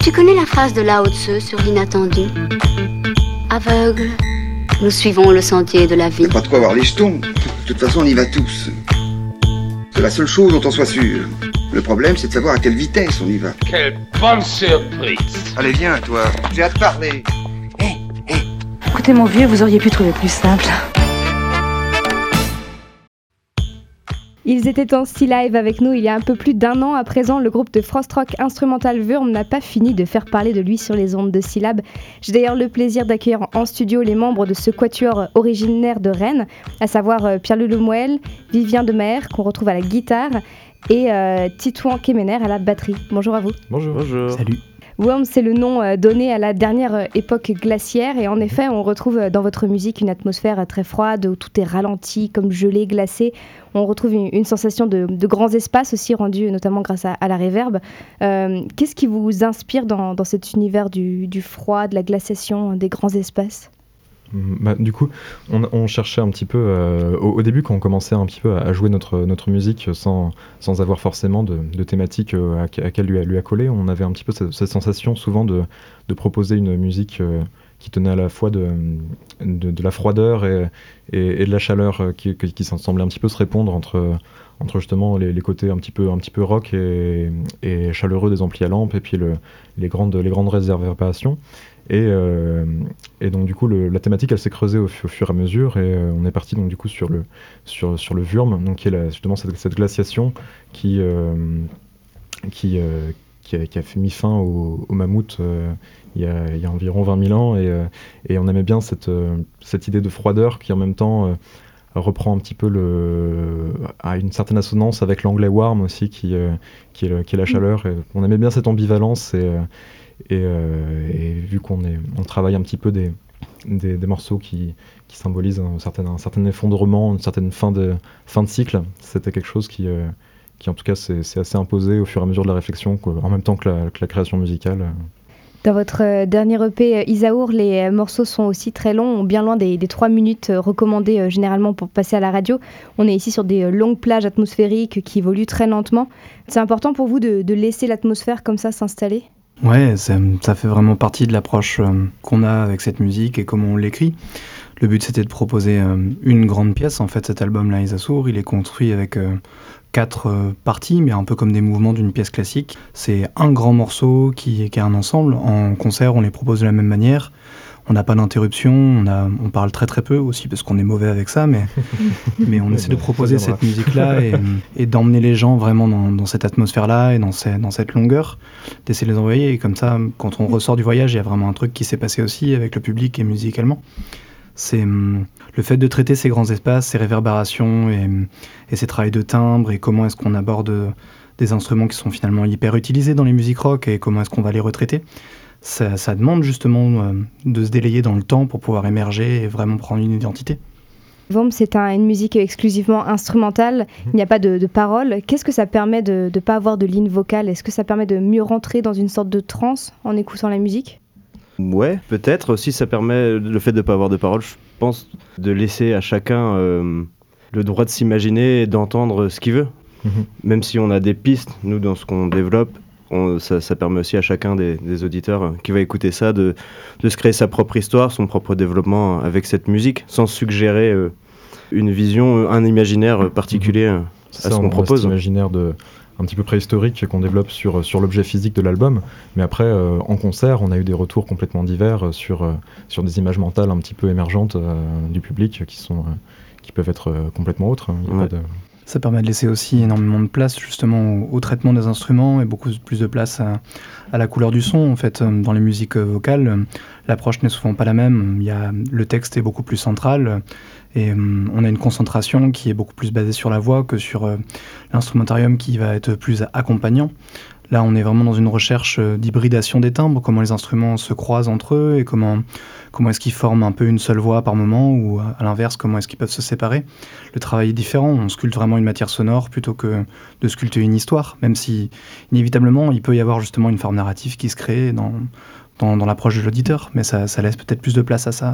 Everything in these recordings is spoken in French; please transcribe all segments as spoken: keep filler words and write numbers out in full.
Tu connais la phrase de Lao Tzu sur l'inattendu? Aveugle, nous suivons le sentier de la vie. Y'a pas de quoi avoir les jetons. De toute façon, on y va tous. C'est la seule chose dont on soit sûr. Le problème, c'est de savoir à quelle vitesse on y va. Quelle bonne surprise! Allez, viens, toi. J'ai hâte de parler. Hé, hey, hé hey. Écoutez, mon vieux, vous auriez pu trouver plus simple. Ils étaient en Sea Live avec nous il y a un peu plus d'un an. À présent, le groupe de Frost Rock instrumental Wurm n'a pas fini de faire parler de lui sur les ondes de Syllab. J'ai d'ailleurs le plaisir d'accueillir en studio les membres de ce quatuor originaire de Rennes, à savoir Pierre-Loup Lemoel, Vivien Demer, qu'on retrouve à la guitare, et euh, Titouan Kemener à la batterie. Bonjour à vous. Bonjour. Bonjour. Salut. Wurm, c'est le nom donné à la dernière époque glaciaire et en effet, on retrouve dans votre musique une atmosphère très froide où tout est ralenti, comme gelé, glacé. On retrouve une, une sensation de, de grands espaces aussi rendus notamment grâce à, à la réverb. Euh, qu'est-ce qui vous inspire dans, dans cet univers du, du froid, de la glaciation, des grands espaces ? Bah, du coup, on, on cherchait un petit peu, euh, au, au début quand on commençait un petit peu à, à jouer notre, notre musique sans, sans avoir forcément de, de thématique euh, à, à laquelle lui, lui accoler, on avait un petit peu cette, cette sensation souvent de, de proposer une musique euh, qui tenait à la fois de, de, de la froideur et, et, et de la chaleur euh, qui, qui, qui semblait un petit peu se répondre entre, entre justement les, les côtés un petit peu, un petit peu rock et, et chaleureux des amplis à lampe et puis le, les, grandes, les grandes réverbérations. Et, euh, et donc du coup le, la thématique elle s'est creusée au, au fur et à mesure et euh, on est parti donc du coup sur le sur sur le Wurm, donc qui est la, justement cette, cette glaciation qui euh, qui, euh, qui, a, qui a fait mis fin au, au mammouth euh, il y a il y a environ vingt mille ans et euh, et on aimait bien cette euh, cette idée de froideur qui en même temps euh, reprend un petit peu le à une certaine assonance avec l'anglais warm aussi qui euh, qui est le, qui est la chaleur et on aimait bien cette ambivalence et euh, Et, euh, et vu qu'on est, on travaille un petit peu des, des, des morceaux qui, qui symbolisent un certain, un certain effondrement, une certaine fin de, fin de cycle, c'était quelque chose qui, euh, qui en tout cas s'est, s'est assez imposé au fur et à mesure de la réflexion, en même temps que la, que la création musicale. Dans votre dernier E P Isaour, les morceaux sont aussi très longs, bien loin des, des trois minutes recommandées généralement pour passer à la radio. On est ici sur des longues plages atmosphériques qui évoluent très lentement. C'est important pour vous de, de laisser l'atmosphère comme ça s'installer ? Ouais, ça, ça fait vraiment partie de l'approche euh, qu'on a avec cette musique et comment on l'écrit. Le but, c'était de proposer euh, une grande pièce. En fait, cet album-là, Isasour, il est construit avec euh, quatre euh, parties, mais un peu comme des mouvements d'une pièce classique. C'est un grand morceau qui, qui est un ensemble. En concert, on les propose de la même manière. On n'a pas d'interruption, on, a, on parle très très peu aussi parce qu'on est mauvais avec ça, mais, mais on essaie de proposer cette musique-là et, et d'emmener les gens vraiment dans, dans cette atmosphère-là et dans, ces, dans cette longueur, d'essayer de les envoyer. Et comme ça, quand on ressort du voyage, il y a vraiment un truc qui s'est passé aussi avec le public et musicalement. C'est hum, le fait de traiter ces grands espaces, ces réverbérations et, et ces travails de timbre et comment est-ce qu'on aborde des instruments qui sont finalement hyper utilisés dans les musiques rock et comment est-ce qu'on va les retraiter. Ça, ça demande justement euh, de se délayer dans le temps pour pouvoir émerger et vraiment prendre une identité. Wurm, c'est un, une musique exclusivement instrumentale, il n'y a pas de, de paroles. Qu'est-ce que ça permet de ne pas avoir de ligne vocale ? Est-ce que ça permet de mieux rentrer dans une sorte de transe en écoutant la musique ? Ouais, peut-être. Aussi, ça permet, le fait de ne pas avoir de paroles, je pense, de laisser à chacun euh, le droit de s'imaginer et d'entendre ce qu'il veut. Mm-hmm. Même si on a des pistes, nous, dans ce qu'on développe, On, ça, ça permet aussi à chacun des, des auditeurs qui va écouter ça de, de se créer sa propre histoire, son propre développement avec cette musique, sans suggérer euh, une vision, un imaginaire particulier euh, à ça, ce qu'on propose. C'est un imaginaire de, un petit peu préhistorique qu'on développe sur, sur l'objet physique de l'album, mais après, euh, en concert, on a eu des retours complètement divers sur, euh, sur des images mentales un petit peu émergentes euh, du public qui, sont, euh, qui peuvent être euh, complètement autres. Il y a ouais. pas de... Ça permet de laisser aussi énormément de place justement au, au traitement des instruments et beaucoup plus de place à, à la couleur du son. En fait, dans les musiques vocales, l'approche n'est souvent pas la même. Il y a, le texte est beaucoup plus central et um, on a une concentration qui est beaucoup plus basée sur la voix que sur euh, l'instrumentarium qui va être plus accompagnant. Là, on est vraiment dans une recherche d'hybridation des timbres, comment les instruments se croisent entre eux et comment, comment est-ce qu'ils forment un peu une seule voix par moment ou à l'inverse, comment est-ce qu'ils peuvent se séparer. Le travail est différent, on sculpte vraiment une matière sonore plutôt que de sculpter une histoire, même si inévitablement il peut y avoir justement une forme narrative qui se crée dans, dans, dans l'approche de l'auditeur, mais ça, ça laisse peut-être plus de place à ça.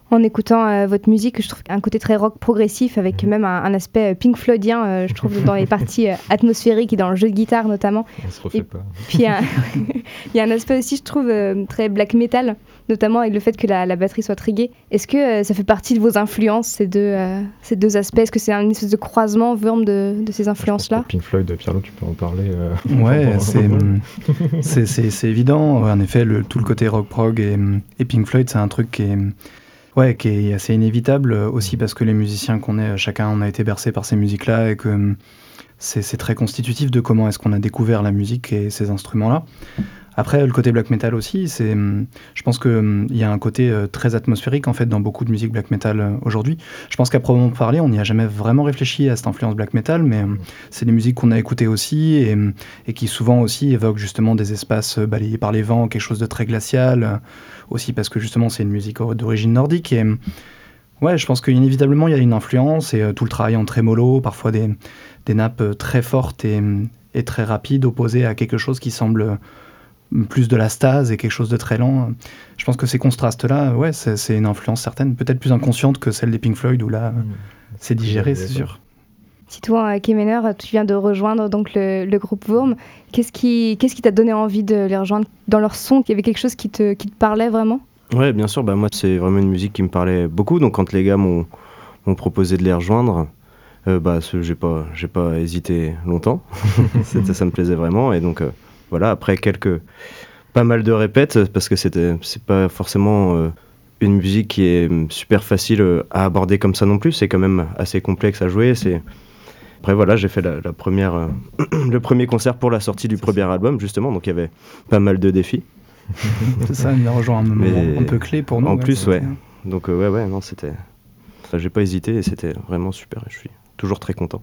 En écoutant euh, votre musique, je trouve un côté très rock progressif avec mmh. même un, un aspect euh, Pink Floydien, euh, je trouve, dans les parties euh, atmosphériques et dans le jeu de guitare notamment. On se refait et pas. Puis il y, y a un aspect aussi, je trouve, euh, très black metal, notamment avec le fait que la, la batterie soit triguée. Est-ce que euh, ça fait partie de vos influences, ces deux, euh, ces deux aspects? Est-ce que c'est un espèce de croisement, Wurm, de, de ces influences-là? Pink Floyd, Pierrot, tu peux en parler euh, Ouais, c'est, c'est, c'est, c'est évident. En effet, le, tout le côté rock prog et, et Pink Floyd, c'est un truc qui est... Ouais, qui est assez inévitable aussi parce que les musiciens qu'on est, chacun on a été bercé par ces musiques-là et que c'est, c'est très constitutif de comment est-ce qu'on a découvert la musique et ces instruments-là. Après, le côté black metal aussi, c'est, je pense qu'il y a un côté très atmosphérique en fait dans beaucoup de musique black metal aujourd'hui. Je pense qu'à proprement parler, on n'y a jamais vraiment réfléchi à cette influence black metal, mais c'est des musiques qu'on a écoutées aussi et, et qui souvent aussi évoquent justement des espaces balayés par les vents, quelque chose de très glacial, aussi parce que justement c'est une musique d'origine nordique. Et ouais, je pense qu'inévitablement il y a une influence et tout le travail en trémolo, parfois des, des nappes très fortes et, et très rapides opposées à quelque chose qui semble plus de la stase et quelque chose de très lent. Je pense que ces contrastes-là, ouais, c'est, c'est une influence certaine, peut-être plus inconsciente que celle des Pink Floyd, où là, mmh. c'est digéré, c'est sûr. Si toi, Kemener, tu viens de rejoindre donc le, le groupe Wurm, qu'est-ce qui, qu'est-ce qui t'a donné envie de les rejoindre dans leur son? Il y avait quelque chose qui te, qui te parlait vraiment? Ouais, bien sûr, bah, moi, c'est vraiment une musique qui me parlait beaucoup, donc quand les gars m'ont, m'ont proposé de les rejoindre, euh, bah, ce, j'ai pas, j'ai pas hésité longtemps, C'était, ça me plaisait vraiment, et donc... Euh, Voilà, après quelques, pas mal de répètes, parce que c'était, c'est pas forcément euh, une musique qui est super facile à aborder comme ça non plus, c'est quand même assez complexe à jouer. C'est... Après voilà, j'ai fait la, la première, euh, le premier concert pour la sortie du premier album, justement, donc il y avait pas mal de défis. C'est ça, il a rejoint un moment Mais un peu clé pour nous. En ouais, plus, ouais. Donc euh, ouais, ouais, non, c'était... J'ai pas hésité et c'était vraiment super et je suis toujours très content.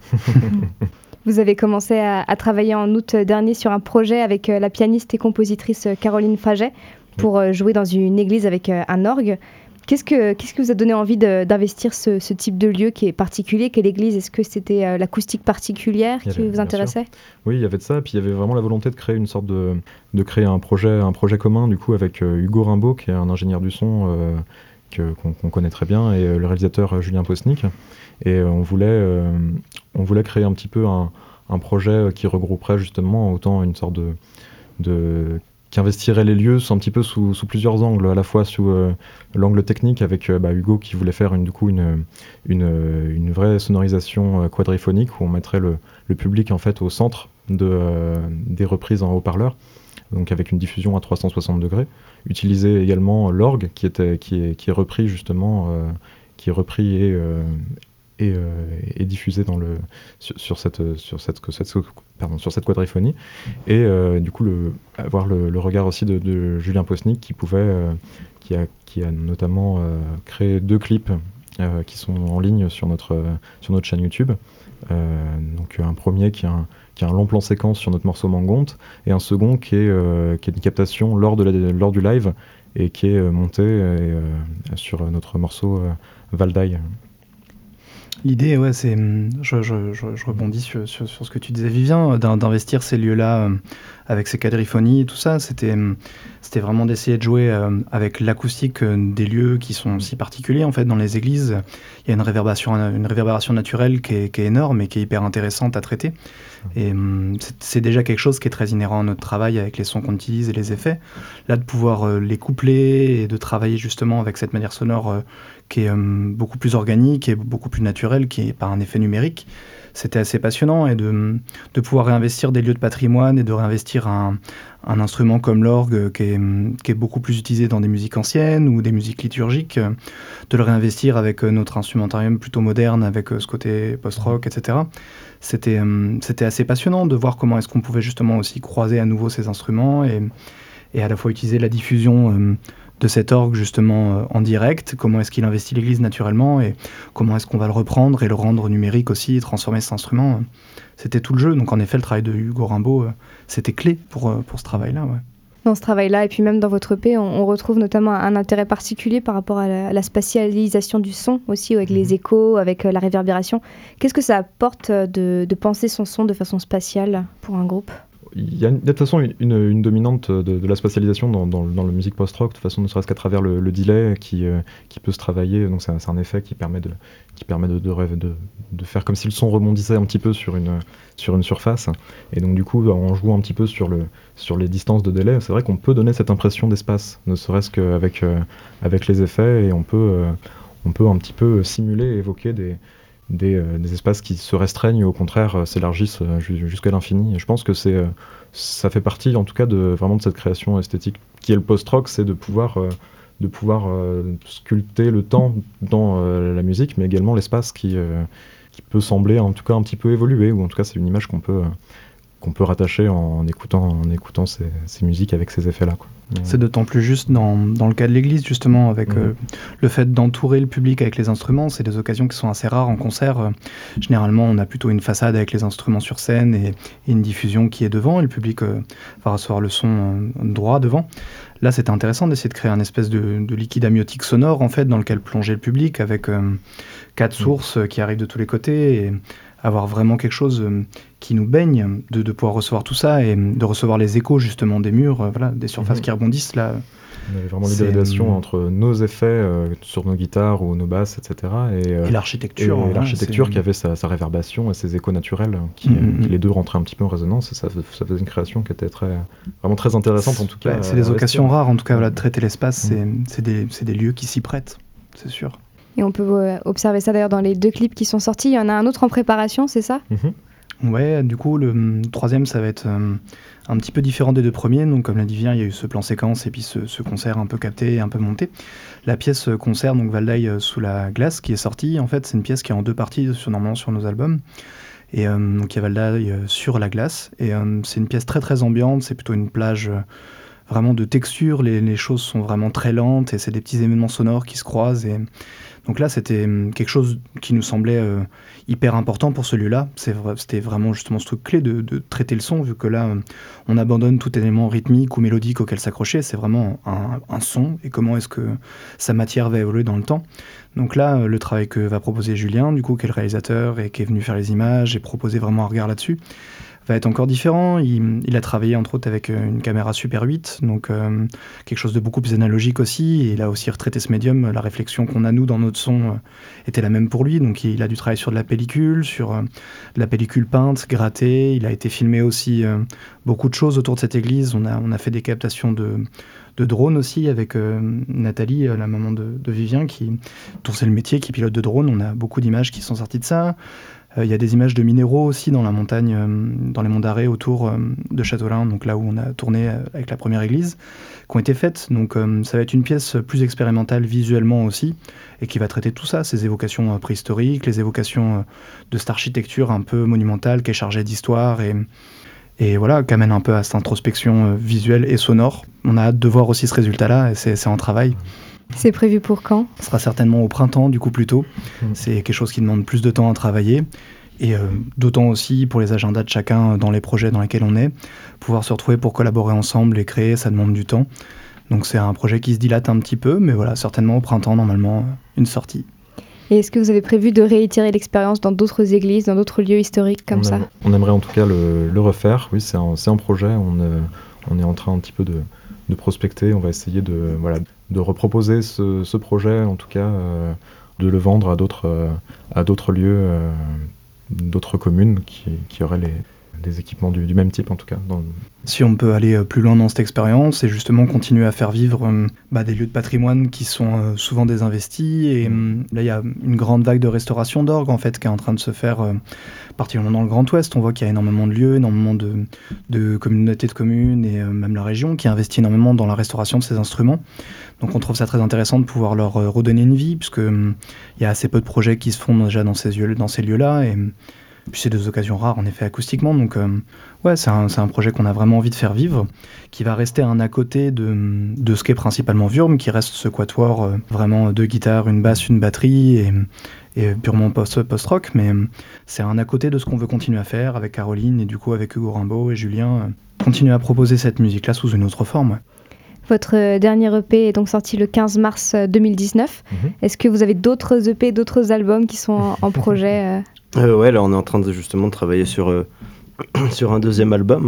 Vous avez commencé à, à travailler en août dernier sur un projet avec euh, la pianiste et compositrice Caroline Faget pour euh, jouer dans une église avec euh, un orgue. Qu'est-ce que, qu'est-ce que vous a donné envie de, d'investir ce, ce type de lieu qui est particulier, qu'est l'église? Est-ce que c'était euh, l'acoustique particulière qui avait, vous intéressait? Oui, il y avait de ça, puis il y avait vraiment la volonté de créer une sorte de, de créer un projet, un projet commun du coup avec euh, Hugo Rimbaud, qui est un ingénieur du son euh, que, qu'on, qu'on connaît très bien, et euh, le réalisateur euh, Julien Posnick. Et euh, on voulait, euh, on voulait créer un petit peu un, un projet qui regrouperait justement autant une sorte de, de qui investirait les lieux un petit peu sous, sous plusieurs angles, à la fois sous euh, l'angle technique avec euh, bah, Hugo qui voulait faire une, du coup une, une, une vraie sonorisation euh, quadriphonique où on mettrait le, le public en fait au centre de, euh, des reprises en haut-parleur, donc avec une diffusion à trois cent soixante degrés. Utiliser également l'orgue qui, était, qui, est, qui est repris justement, euh, qui est repris et euh, Et, euh, et diffusé dans le, sur, sur, cette, sur, cette, cette, pardon, sur cette quadriphonie. Et euh, du coup, le, avoir le, le regard aussi de, de Julien Posnick qui, pouvait, euh, qui, a, qui a notamment euh, créé deux clips euh, qui sont en ligne sur notre, sur notre chaîne YouTube. Euh, donc un premier qui a un, qui a un long plan séquence sur notre morceau Mangonte et un second qui est, euh, qui est une captation lors, de la, lors du live et qui est monté euh, sur notre morceau euh, Valdaï. L'idée, ouais, c'est, je, je, je, je rebondis sur, sur, sur ce que tu disais, Vivien, d'investir ces lieux-là euh, avec ces quadriphonies et tout ça. C'était, c'était vraiment d'essayer de jouer euh, avec l'acoustique euh, des lieux qui sont si particuliers en fait dans les églises. Il y a une réverbération, une réverbération naturelle qui est, qui est énorme et qui est hyper intéressante à traiter. Et euh, c'est, c'est déjà quelque chose qui est très inhérent à notre travail avec les sons qu'on utilise et les effets. Là, de pouvoir euh, les coupler et de travailler justement avec cette manière sonore euh, qui est euh, beaucoup plus organique et beaucoup plus naturelle, qui est par un effet numérique. C'était assez passionnant et de, de pouvoir réinvestir des lieux de patrimoine et de réinvestir un, un instrument comme l'orgue qui est, qui est beaucoup plus utilisé dans des musiques anciennes ou des musiques liturgiques, de le réinvestir avec notre instrumentarium plutôt moderne, avec ce côté post-rock, et cetera. C'était, c'était assez passionnant de voir comment est-ce qu'on pouvait justement aussi croiser à nouveau ces instruments et, et à la fois utiliser la diffusion de cet orgue justement euh, en direct, comment est-ce qu'il investit l'église naturellement et comment est-ce qu'on va le reprendre et le rendre numérique aussi et transformer cet instrument. Euh, c'était tout le jeu, donc en effet le travail de Hugo Rimbaud, euh, c'était clé pour, euh, pour ce travail-là. Ouais. Dans ce travail-là et puis même dans votre E P, on, on retrouve notamment un intérêt particulier par rapport à la, à la spatialisation du son aussi, avec mmh. les échos, avec euh, la réverbération. Qu'est-ce que ça apporte de, de penser son son de façon spatiale pour un groupe ? il y a de toute façon une, une, une dominante de, de la spatialisation dans, dans, dans la musique post-rock, de toute façon, ne serait-ce qu'à travers le, le delay qui, euh, qui peut se travailler. Donc c'est un, c'est un effet qui permet, de, qui permet de, de, de, de faire comme si le son rebondissait un petit peu sur une, sur une surface. Et donc du coup, en jouant un petit peu sur, le, sur les distances de délai, c'est vrai qu'on peut donner cette impression d'espace, ne serait-ce qu'avec euh, avec les effets, et on peut, euh, on peut un petit peu simuler et évoquer des... Des, euh, des espaces qui se restreignent, au contraire euh, s'élargissent euh, jusqu'à l'infini. Et je pense que c'est, euh, ça fait partie en tout cas de, vraiment de cette création esthétique qui est le post-rock, c'est de pouvoir, euh, de pouvoir euh, sculpter le temps dans euh, la musique, mais également l'espace qui, euh, qui peut sembler en tout cas un petit peu évoluer, ou en tout cas c'est une image qu'on peut, euh, qu'on peut rattacher en, en écoutant, en écoutant ces, ces musiques avec ces effets-là, quoi. C'est d'autant plus juste dans, dans le cas de l'église, justement, avec mmh. euh, le fait d'entourer le public avec les instruments. C'est des occasions qui sont assez rares en concert. Euh, généralement, on a plutôt une façade avec les instruments sur scène et, et une diffusion qui est devant, et le public euh, va recevoir le son euh, droit devant. Là, c'était intéressant d'essayer de créer un espèce de, de liquide amniotique sonore, en fait, dans lequel plonger le public, avec euh, quatre mmh. sources euh, qui arrivent de tous les côtés, et avoir vraiment quelque chose euh, qui nous baigne, de, de pouvoir recevoir tout ça et de recevoir les échos justement des murs, euh, voilà, des surfaces mmh. qui rebondissent là. On avait vraiment l'hybridation entre nos effets euh, sur nos guitares ou nos basses, et cetera. Et, euh, et l'architecture. Et, hein, et l'architecture qui avait sa, sa réverbération et ses échos naturels, qui, mmh. qui les deux rentraient un petit peu en résonance, et ça, ça faisait une création qui était très, vraiment très intéressante en tout cas. Ouais, c'est des occasions rares en tout cas, voilà, de traiter l'espace, mmh. c'est, c'est, des, c'est des lieux qui s'y prêtent, c'est sûr. Et on peut euh, observer ça d'ailleurs dans les deux clips qui sont sortis. Il y en a un autre en préparation, c'est ça ? mmh. Ouais, du coup, le troisième, ça va être euh, un petit peu différent des deux premiers. Donc, comme l'a dit Vien, il y a eu ce plan séquence et puis ce, ce concert un peu capté et un peu monté. La pièce concert, donc Valdaï euh, sous la glace, qui est sortie, en fait, c'est une pièce qui est en deux parties, sur, normalement, sur nos albums. Et euh, donc, il y a Valdaï euh, sur la glace. Et euh, c'est une pièce très, très ambiante. C'est plutôt une plage... Euh, vraiment de texture, les, les choses sont vraiment très lentes et c'est des petits événements sonores qui se croisent. Et donc là, c'était quelque chose qui nous semblait euh, hyper important pour celui-là. C'est vrai, c'était vraiment justement ce truc clé de, de traiter le son, vu que là, euh, on abandonne tout élément rythmique ou mélodique auquel s'accrocher. C'est vraiment un, un son et comment est-ce que sa matière va évoluer dans le temps. Donc là, euh, le travail que va proposer Julien, du coup, qui est le réalisateur et qui est venu faire les images et proposer vraiment un regard là-dessus, va être encore différent. Il, il a travaillé entre autres avec une caméra Super huit, donc euh, quelque chose de beaucoup plus analogique aussi, et il a aussi retraité ce médium. La réflexion qu'on a nous dans notre son euh, était la même pour lui, donc il a dû travailler sur de la pellicule, sur euh, de la pellicule peinte, grattée. Il a été filmé aussi euh, beaucoup de choses autour de cette église. On a, on a fait des captations de, de drones aussi avec euh, Nathalie, la maman de, de Vivien, qui, dont c'est le métier, qui pilote de drones. On a beaucoup d'images qui sont sorties de ça. Il euh, y a des images de minéraux aussi dans la montagne, euh, dans les monts d'Arrée autour euh, de Châteaulin, donc là où on a tourné euh, avec la première église, qui ont été faites. Donc euh, ça va être une pièce plus expérimentale visuellement aussi, et qui va traiter tout ça, ces évocations euh, préhistoriques, les évocations euh, de cette architecture un peu monumentale qui est chargée d'histoire et, et voilà, qui amène un peu à cette introspection euh, visuelle et sonore. On a hâte de voir aussi ce résultat-là, et c'est, c'est en travail. C'est prévu pour quand ? Ce sera certainement au printemps, du coup, plus tôt. Mmh. C'est quelque chose qui demande plus de temps à travailler. Et euh, d'autant aussi pour les agendas de chacun dans les projets dans lesquels on est. Pouvoir se retrouver pour collaborer ensemble et créer, ça demande du temps. Donc c'est un projet qui se dilate un petit peu, mais voilà, certainement au printemps, normalement, une sortie. Et est-ce que vous avez prévu de réitérer l'expérience dans d'autres églises, dans d'autres lieux historiques comme on ça ? aime, On aimerait en tout cas le, le refaire. Oui, c'est un, c'est un projet. On, euh, on est en train un petit peu de, de prospecter. On va essayer de... Voilà, de reproposer ce, ce projet, en tout cas, euh, de le vendre à d'autres, euh, à d'autres lieux, euh, d'autres communes qui, qui auraient les, des équipements du, du même type, en tout cas. Dans... Si on peut aller plus loin dans cette expérience et justement continuer à faire vivre euh, bah, des lieux de patrimoine qui sont euh, souvent désinvestis. Et euh, là, il y a une grande vague de restauration d'orgues, en fait, qui est en train de se faire, euh, particulièrement dans le Grand Ouest. On voit qu'il y a énormément de lieux, énormément de, de communautés de communes et euh, même la région qui investit énormément dans la restauration de ces instruments. Donc on trouve ça très intéressant de pouvoir leur euh, redonner une vie, puisque euh, il y a assez peu de projets qui se font déjà dans ces, lieux, dans ces lieux-là. Et puis c'est des occasions rares, en effet, acoustiquement. Donc euh, ouais, c'est un, c'est un projet qu'on a vraiment envie de faire vivre, qui va rester un à côté de, de ce qu'est principalement Wurm, qui reste ce quatuor euh, vraiment deux guitares, une basse, une batterie, et, et purement post, post-rock. Mais euh, c'est un à côté de ce qu'on veut continuer à faire avec Caroline, et du coup avec Hugo Rimbaud et Julien, euh, continuer à proposer cette musique-là sous une autre forme. Ouais. Votre dernier E P est donc sorti le quinze mars deux mille dix-neuf. Mmh. Est-ce que vous avez d'autres E P, d'autres albums qui sont en, en projet euh... Euh, ouais, là on est en train de justement de travailler sur, euh, sur un deuxième album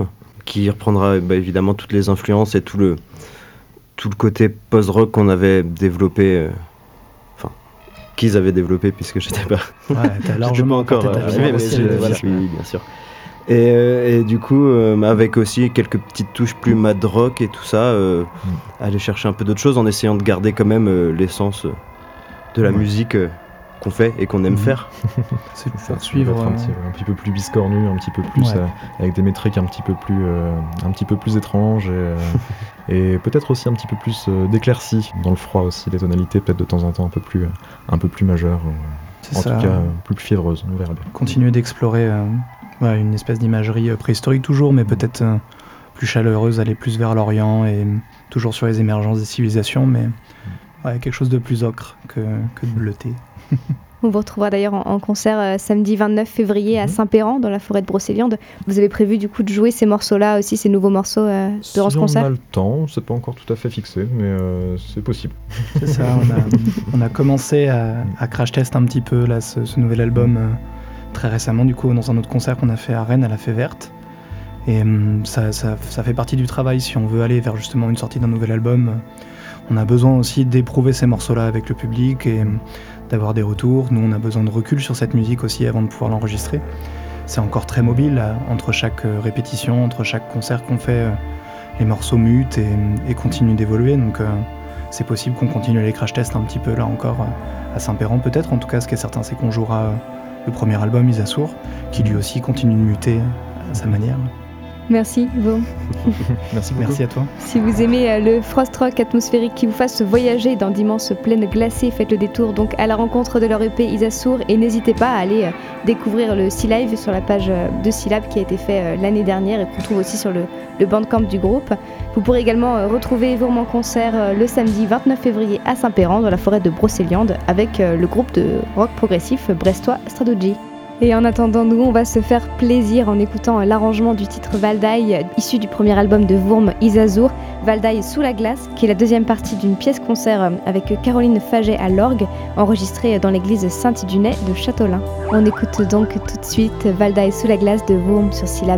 qui reprendra bah, évidemment toutes les influences et tout le, tout le côté post-rock qu'on avait développé, euh, enfin, qu'ils avaient développé, puisque je n'étais pas, ouais, t'as largement pas encore arrivé, mais je, voilà, oui, bien sûr. Et, euh, et du coup, euh, avec aussi quelques petites touches plus mad rock et tout ça, euh, mm. aller chercher un peu d'autres choses en essayant de garder quand même euh, l'essence de la ouais. musique euh, qu'on fait et qu'on aime mmh. faire. C'est pour faire suivre un, petit, un petit peu plus biscornu, un petit peu plus ouais. euh, avec des métriques un petit peu plus, euh, un petit peu plus étranges et, euh, et peut-être aussi un petit peu plus euh, d'éclaircie dans le froid aussi, les tonalités peut-être de temps en temps un peu plus, un peu plus majeures, euh, en ça. tout cas euh, plus fiévreuses, on verra bien. Continuer d'explorer euh, ouais, une espèce d'imagerie euh, préhistorique toujours, mais peut-être euh, plus chaleureuse, aller plus vers l'Orient et euh, toujours sur les émergences des civilisations, mais ouais, quelque chose de plus ocre que, que de bleuté. On vous retrouvera d'ailleurs en, en concert euh, samedi vingt-neuf février à Saint-Péran, dans la forêt de Brocéliande. Vous avez prévu du coup de jouer ces morceaux-là aussi, ces nouveaux morceaux euh, durant si ce concert ? On a le temps, c'est pas encore tout à fait fixé, mais euh, c'est possible. C'est ça, on a, on a commencé à, à crash test un petit peu là, ce, ce nouvel album euh, très récemment, du coup, dans un autre concert qu'on a fait à Rennes, à la Fée Verte. Et euh, ça, ça, ça fait partie du travail, si on veut aller vers justement une sortie d'un nouvel album. Euh, on a besoin aussi d'éprouver ces morceaux-là avec le public et d'avoir des retours. Nous, on a besoin de recul sur cette musique aussi avant de pouvoir l'enregistrer. C'est encore très mobile, là, entre chaque euh, répétition, entre chaque concert qu'on fait, euh, les morceaux mutent et, et continuent d'évoluer. Donc euh, c'est possible qu'on continue les crash tests un petit peu là encore euh, à Saint-Péran peut-être. En tout cas, ce qui est certain, c'est qu'on jouera euh, le premier album, Isasour, qui lui aussi continue de muter à sa manière. Merci, Vô. Merci beaucoup. Merci à toi. Si vous aimez euh, le frost rock atmosphérique qui vous fasse voyager dans d'immenses plaines glacées, faites le détour donc à la rencontre de leur E P Isasour et n'hésitez pas à aller euh, découvrir le Sea Live sur la page euh, de Syllab qui a été fait euh, l'année dernière et qu'on trouve aussi sur le, le bandcamp du groupe. Vous pourrez également euh, retrouver Vô en concert euh, le samedi vingt-neuf février à Saint-Péran dans la forêt de Brocéliande avec euh, le groupe de rock progressif brestois Stradoji. Et en attendant, nous, on va se faire plaisir en écoutant l'arrangement du titre Valdaï, issu du premier album de Wurm, Isasour, Valdaï sous la glace, qui est la deuxième partie d'une pièce-concert avec Caroline Faget à l'orgue, enregistrée dans l'église Saint-Idunet de Châteaulin. On écoute donc tout de suite Valdaï sous la glace de Wurm sur Syllab.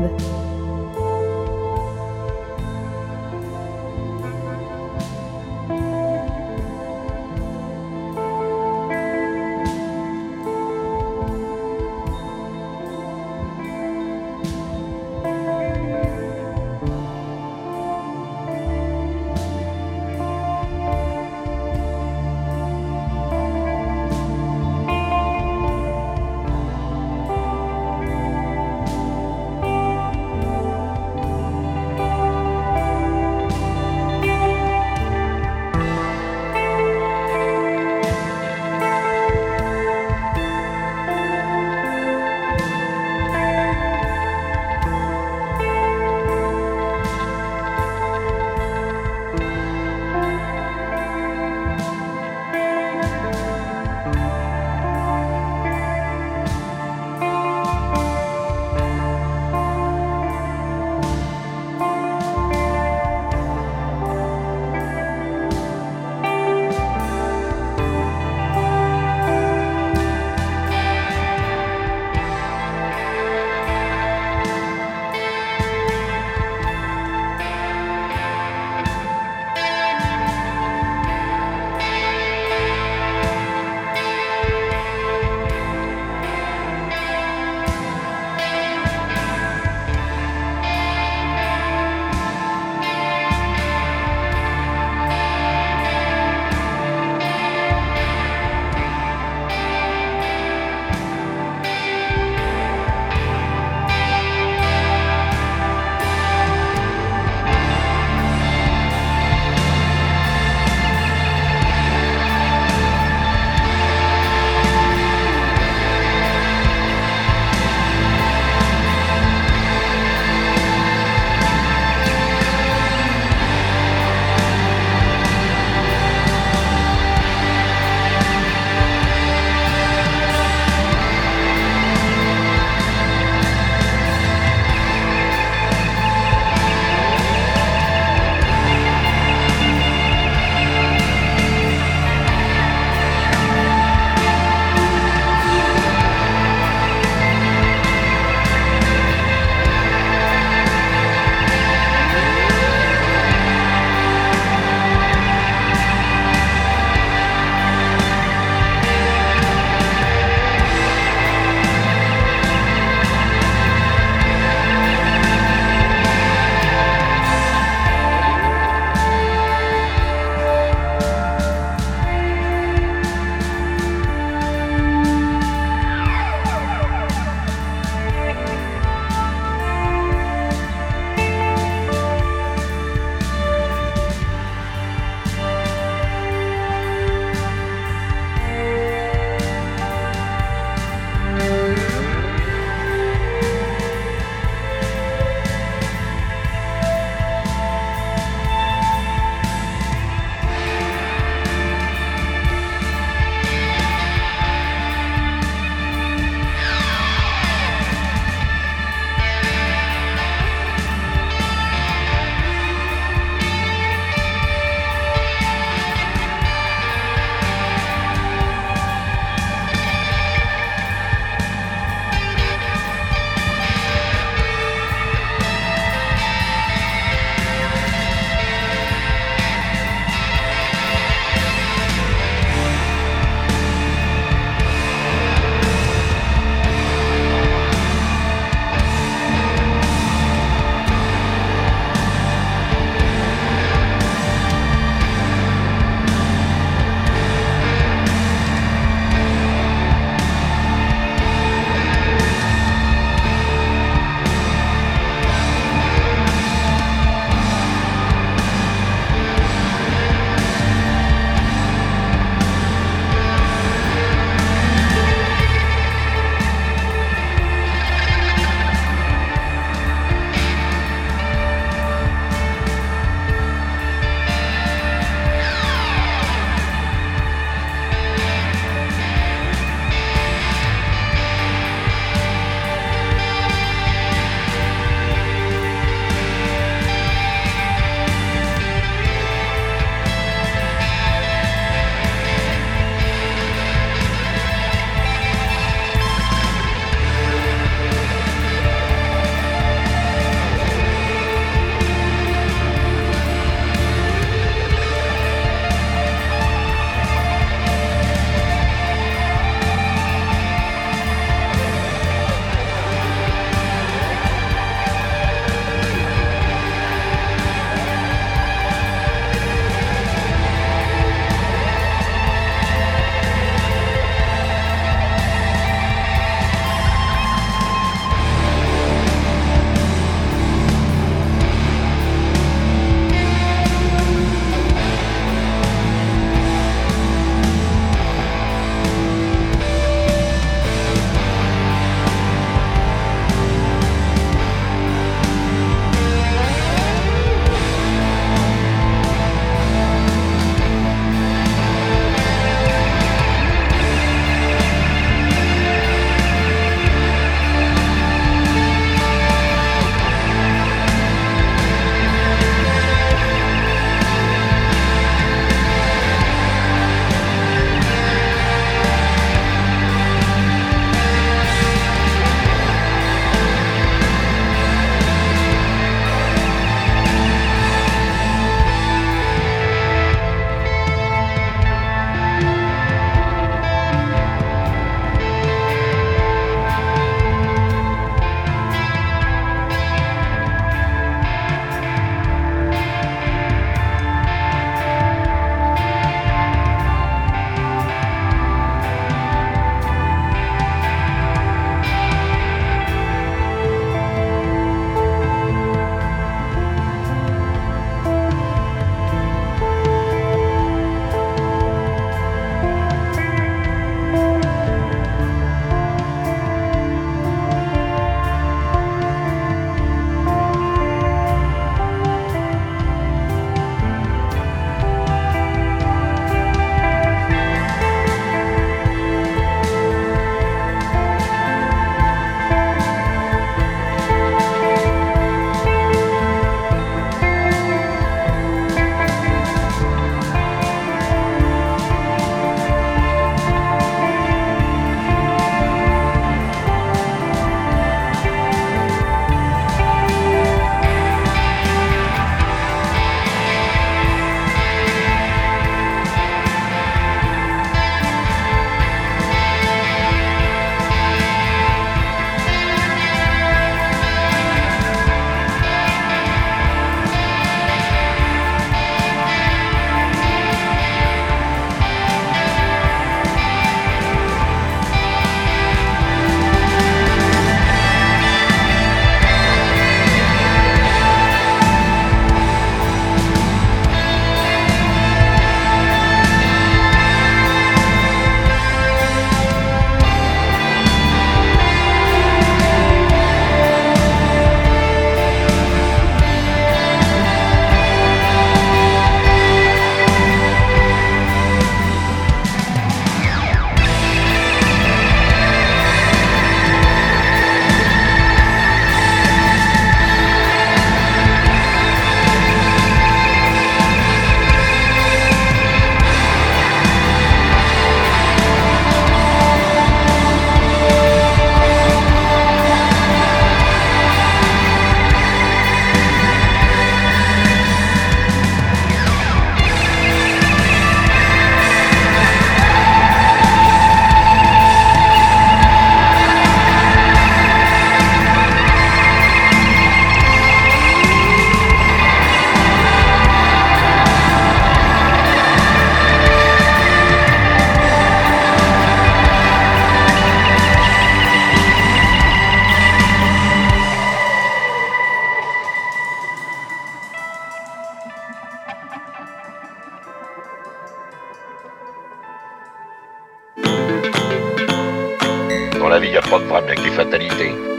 la vie, y a pas de problème avec les fatalités.